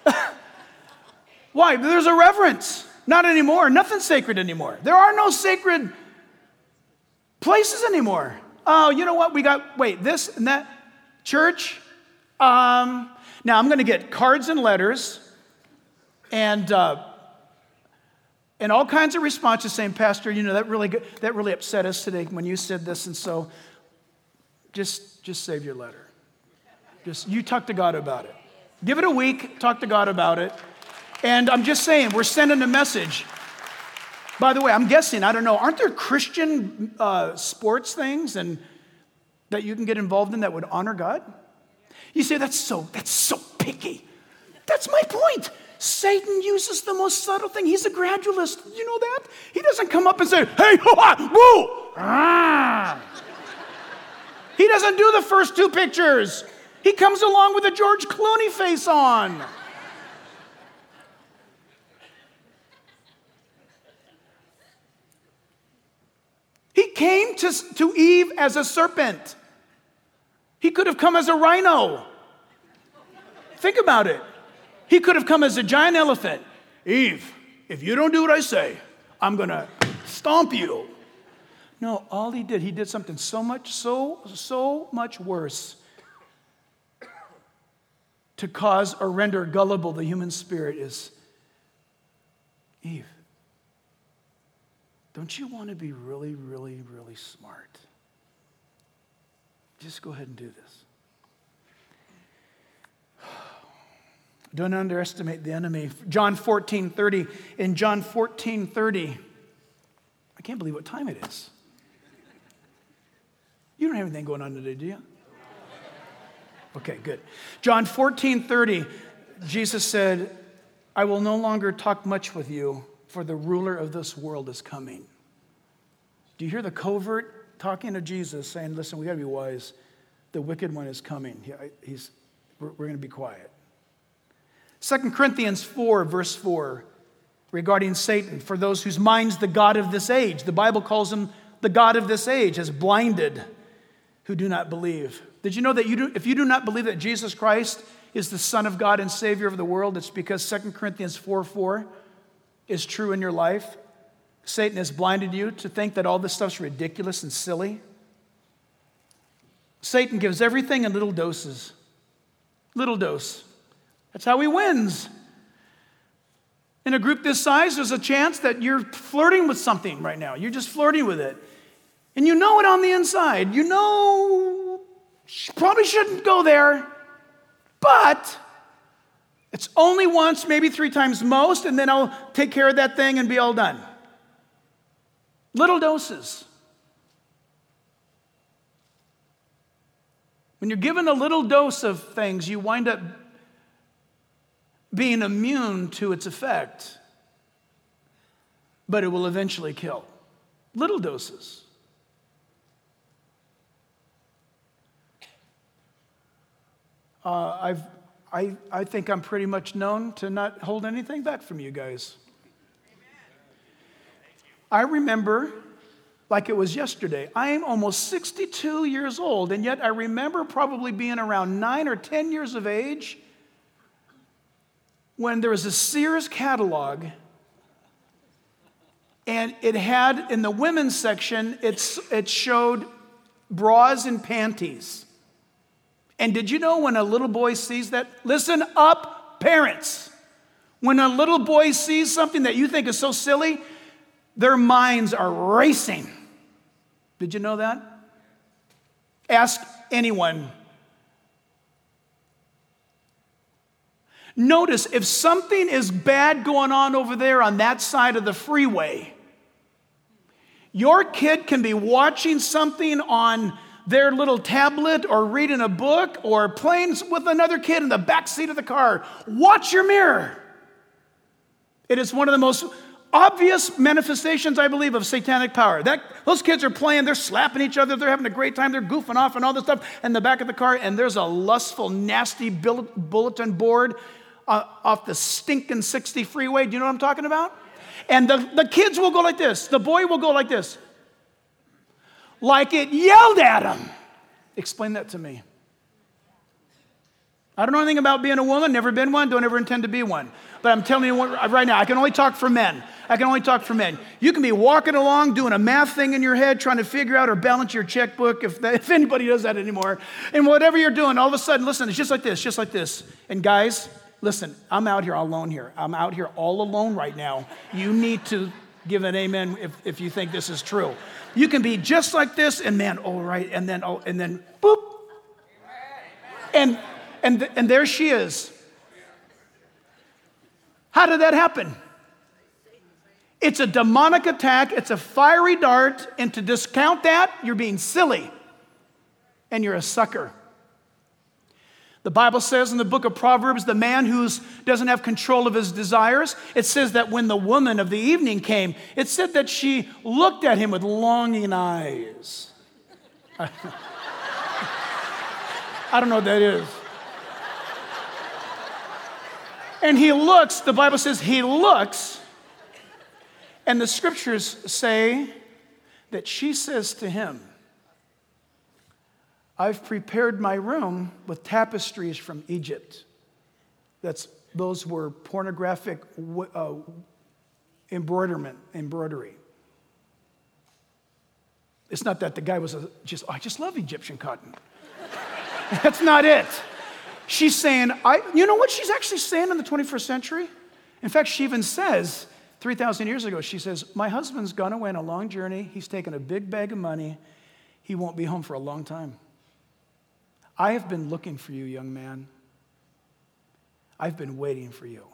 Why? There's a reverence. Not anymore. Nothing's sacred anymore. There are no sacred places anymore. Oh, you know what? We got, wait, this and that. Church. Um, now, I'm going to get cards and letters and uh, and all kinds of responses saying, Pastor, you know, that really good, that really upset us today when you said this, and so just just save your letter. Just you talk to God about it. Give it a week. Talk to God about it. And I'm just saying, we're sending a message. By the way, I'm guessing, I don't know, aren't there Christian uh, sports things and that you can get involved in that would honor God? You say, that's so, that's so picky. That's my point. Satan uses the most subtle thing. He's a gradualist. Did you know that? He doesn't come up and say, hey, woo! Ah. He doesn't do the first two pictures. He comes along with a George Clooney face on. He came to, to Eve as a serpent. He could have come as a rhino. Think about it. He could have come as a giant elephant. Eve, if you don't do what I say, I'm going to stomp you. No, all he did, he did something so much, so, so much worse to cause or render gullible the human spirit is, Eve, don't you want to be really, really, really smart? Just go ahead and do this. Don't underestimate the enemy. John fourteen thirty. In John fourteen thirty, I can't believe what time it is. You don't have anything going on today, do you? Okay, good. John fourteen thirty, Jesus said, I will no longer talk much with you, for the ruler of this world is coming. Do you hear the covert talking to Jesus saying, listen, we got to be wise. The wicked one is coming. He, he's, we're, we're going to be quiet. Second Corinthians four, verse four, regarding Satan, for those whose minds the God of this age, the Bible calls him the God of this age, has blinded, who do not believe. Did you know that you do, if you do not believe that Jesus Christ is the Son of God and Savior of the world, it's because Second Corinthians four four is true in your life? Satan has blinded you to think that all this stuff's ridiculous and silly. Satan gives everything in little doses. Little dose. That's how he wins. In a group this size, there's a chance that you're flirting with something right now. You're just flirting with it. And you know it on the inside. You know, you probably shouldn't go there. But it's only once, maybe three times most, and then I'll take care of that thing and be all done. Little doses. When you're given a little dose of things, you wind up being immune to its effect, but it will eventually kill. Little doses. Uh, I've, I, I think I'm pretty much known to not hold anything back from you guys. I remember, like it was yesterday, I am almost sixty-two years old, and yet I remember probably being around nine or ten years of age when there was a Sears catalog, and it had, in the women's section, it's, it showed bras and panties. And did you know when a little boy sees that? Listen up, parents. When a little boy sees something that you think is so silly, their minds are racing. Did you know that? Ask anyone. Notice, if something is bad going on over there on that side of the freeway, your kid can be watching something on their little tablet or reading a book or playing with another kid in the back seat of the car. Watch your mirror. It is one of the most obvious manifestations, I believe, of satanic power. That, those kids are playing, they're slapping each other, they're having a great time, they're goofing off and all this stuff in the back of the car, and there's a lustful, nasty bulletin board uh, off the stinking sixty freeway. Do you know what I'm talking about? And the, the kids will go like this. The boy will go like this. Like it yelled at him. Explain that to me. I don't know anything about being a woman, never been one, don't ever intend to be one. But I'm telling you what, right now, I can only talk for men. I can only talk for men. You can be walking along, doing a math thing in your head, trying to figure out or balance your checkbook, if, that, if anybody does that anymore. And whatever you're doing, all of a sudden, listen, it's just like this, just like this. And guys, listen, I'm out here alone here. I'm out here all alone right now. You need to give an amen if, if you think this is true. You can be just like this, and man, oh, right, and then, oh, and then, boop. And, and, and there she is. How did that happen? It's a demonic attack. It's a fiery dart. And to discount that, you're being silly. And you're a sucker. The Bible says in the book of Proverbs, the man who doesn't have control of his desires, it says that when the woman of the evening came, it said that she looked at him with longing eyes. I don't know what that is. And he looks, the Bible says he looks, and the scriptures say that she says to him, I've prepared my room with tapestries from Egypt. That's, those were pornographic uh, embroiderment, embroidery. It's not that the guy was a, just, oh, I just love Egyptian cotton. That's not it. She's saying, I, you know what she's actually saying in the twenty-first century? In fact, she even says, three thousand years ago, she says, my husband's gone away on a long journey. He's taken a big bag of money. He won't be home for a long time. I have been looking for you, young man. I've been waiting for you.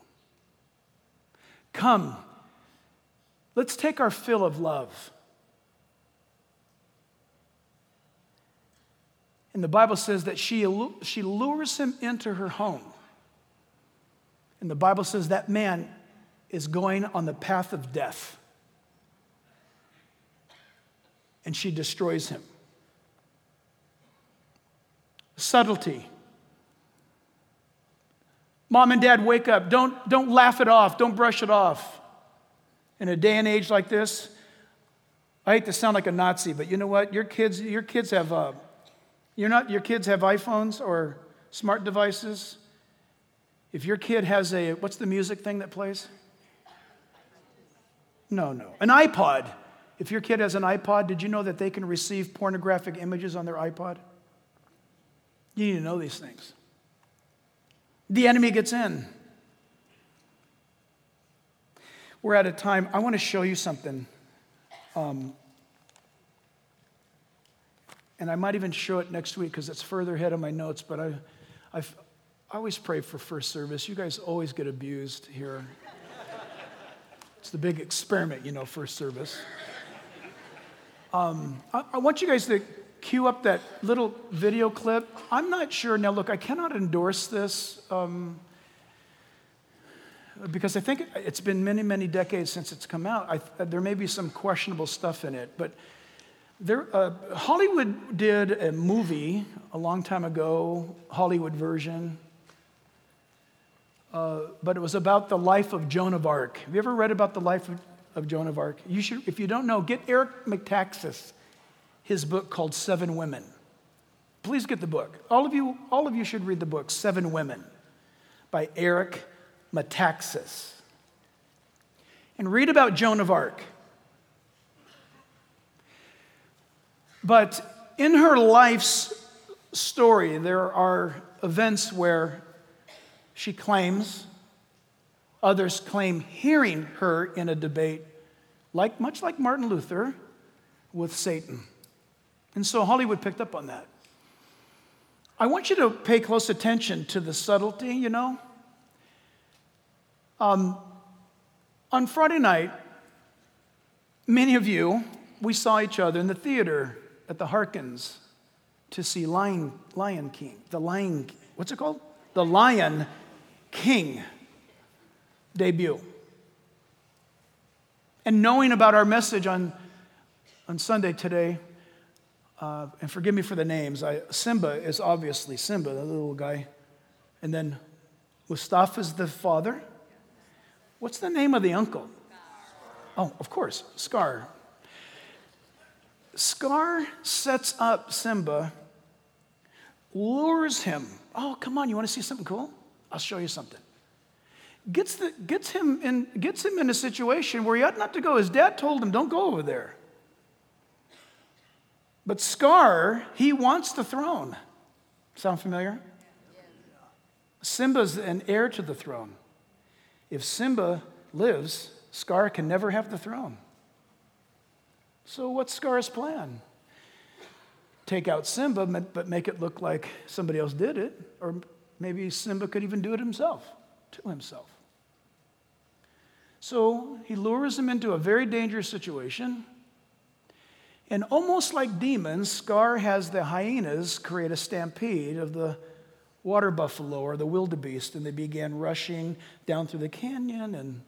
Come, let's take our fill of love. And the Bible says that she, she lures him into her home. And the Bible says that man is going on the path of death. And she destroys him. Subtlety. Mom and dad, wake up. Don't, don't laugh it off. Don't brush it off. In a day and age like this, I hate to sound like a Nazi, but you know what? Your kids, your kids have, uh, you're not, your kids have iPhones or smart devices. If your kid has a, what's the music thing that plays? No, no. An iPod. If your kid has an iPod, did you know that they can receive pornographic images on their iPod? You need to know these things. The enemy gets in. We're at a time, I want to show you something. Um, and I might even show it next week because it's further ahead of my notes, but I, I've, I always pray for first service. You guys always get abused here. It's the big experiment, you know, first service. Um, I, I want you guys to cue up that little video clip. I'm not sure. Now, look, I cannot endorse this um, because I think it's been many, many decades since it's come out. I, there may be some questionable stuff in it, but there, uh, Hollywood did a movie a long time ago, Hollywood version, uh, but it was about the life of Joan of Arc. Have you ever read about the life of, of Joan of Arc? You should, if you don't know, get Eric Metaxas, his book called Seven Women. Please get the book. All of you, all of you should read the book, Seven Women, by Eric Metaxas. And read about Joan of Arc. But in her life's story, there are events where she claims, others claim hearing her in a debate, like much like Martin Luther, with Satan. And so Hollywood picked up on that. I want you to pay close attention to the subtlety, you know. Um, on Friday night, many of you, we saw each other in the theater at the Harkins to see Lion, Lion King, the Lion, what's it called? The Lion King debut. And knowing about our message on, on Sunday today, uh, and forgive me for the names, I, Simba is obviously Simba, the little guy. And then Mustafa's the father. What's the name of the uncle? Oh, of course, Scar. Scar sets up Simba, lures him. Oh, come on, you want to see something cool? I'll show you something. Gets, the, gets, him in, gets him in a situation where he ought not to go. His dad told him, don't go over there. But Scar, he wants the throne. Sound familiar? Simba's an heir to the throne. If Simba lives, Scar can never have the throne. So what's Scar's plan? Take out Simba, but make it look like somebody else did it, or maybe Simba could even do it himself, to himself. So he lures him into a very dangerous situation, and almost like demons, Scar has the hyenas create a stampede of the water buffalo or the wildebeest, and they began rushing down through the canyon, and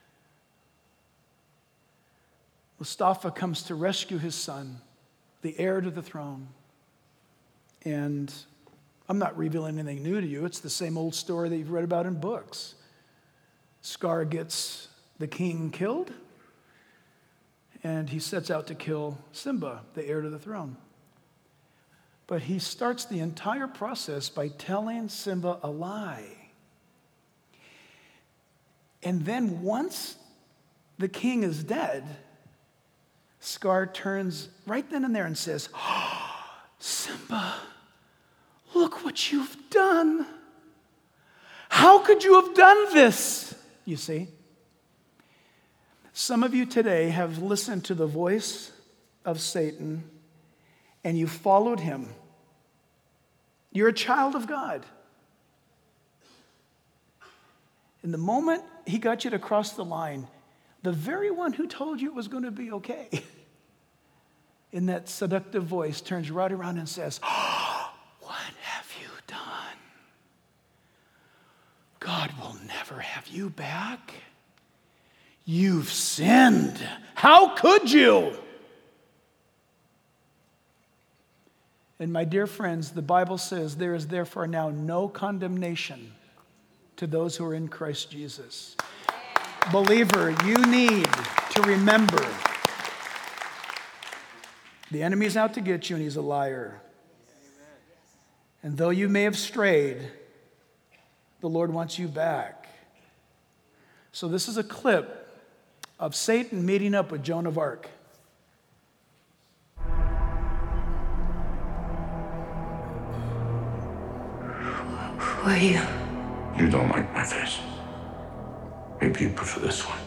Mustafa comes to rescue his son, the heir to the throne. And I'm not revealing anything new to you. It's the same old story that you've read about in books. Scar gets the king killed, and he sets out to kill Simba, the heir to the throne. But he starts the entire process by telling Simba a lie. And then once the king is dead, Scar turns right then and there and says, oh, Simba, look what you've done. How could you have done this? You see? Some of you today have listened to the voice of Satan and you followed him. You're a child of God. In the moment he got you to cross the line, the very one who told you it was going to be okay, in that seductive voice, turns right around and says, oh, what have you done? God will never have you back. You've sinned. How could you? And my dear friends, the Bible says there is therefore now no condemnation to those who are in Christ Jesus. Believer, you need to remember the enemy's out to get you and he's a liar. And though you may have strayed, the Lord wants you back. So this is a clip of Satan meeting up with Joan of Arc. Who are you? You don't like my face. Maybe you prefer this one.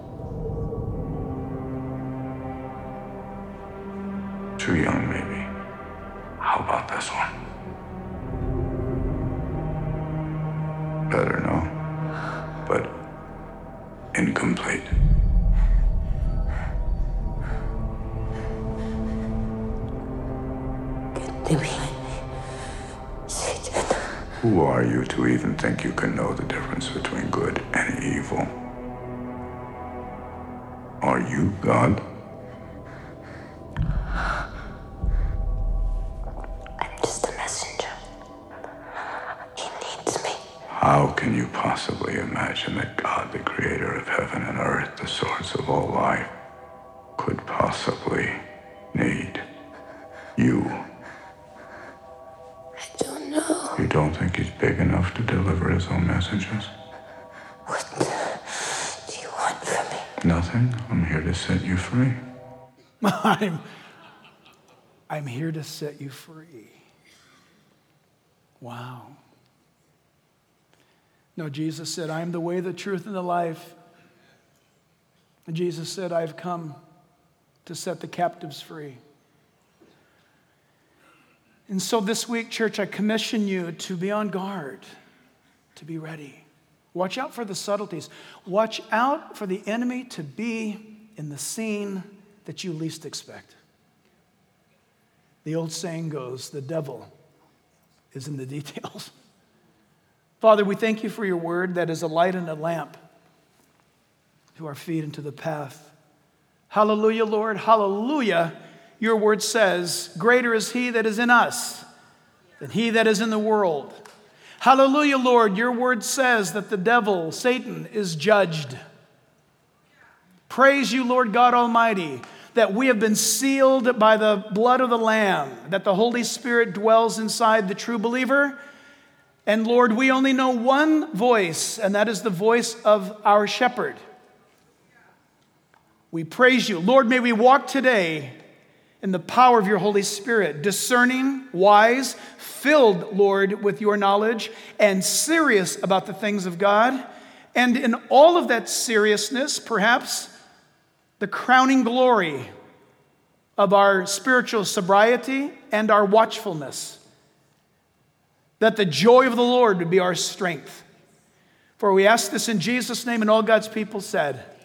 Too young, maybe. How about this one? Better, no? But incomplete. Get behind me, Satan. Who are you to even think you can know the difference between good and evil? Are you God? I'm just a messenger. He needs me. How can you possibly imagine that God, the creator of heaven and earth, the source of all life, could possibly need you? I don't know. You don't think he's big enough to deliver his own messages? What do you want from me? Nothing. I'm here to set you free. I'm, I'm here to set you free. Wow. No, Jesus said, I am the way, the truth, and the life. And Jesus said, I've come to set the captives free. And so this week, church, I commission you to be on guard, to be ready. Watch out for the subtleties. Watch out for the enemy to be in the scene that you least expect. The old saying goes, the devil is in the details. Father, we thank you for your word that is a light and a lamp to our feet and to the path. Hallelujah, Lord. Hallelujah. Your word says, greater is he that is in us than he that is in the world. Hallelujah, Lord. Your word says that the devil, Satan, is judged. Praise you, Lord God Almighty, that we have been sealed by the blood of the Lamb, that the Holy Spirit dwells inside the true believer. And Lord, we only know one voice, and that is the voice of our shepherd. We praise you. Lord, may we walk today in the power of your Holy Spirit, discerning, wise, filled, Lord, with your knowledge, and serious about the things of God. And in all of that seriousness, perhaps the crowning glory of our spiritual sobriety and our watchfulness, that the joy of the Lord would be our strength. For we ask this in Jesus' name, and all God's people said,